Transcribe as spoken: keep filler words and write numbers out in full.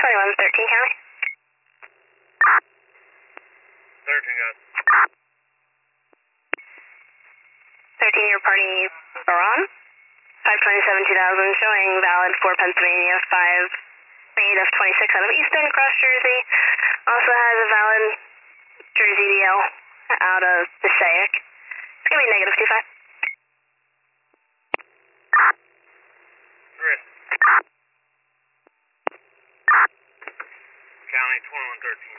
twenty-one thirteen County. thirteen, guys. thirteen, your party Baron. five twenty-seven two thousand, showing valid for Pennsylvania, five negative twenty-six out of Eastern, Cross Jersey. Also has a valid Jersey D L out of Passaic. It's going to be negative two five. County twenty-one thirteen.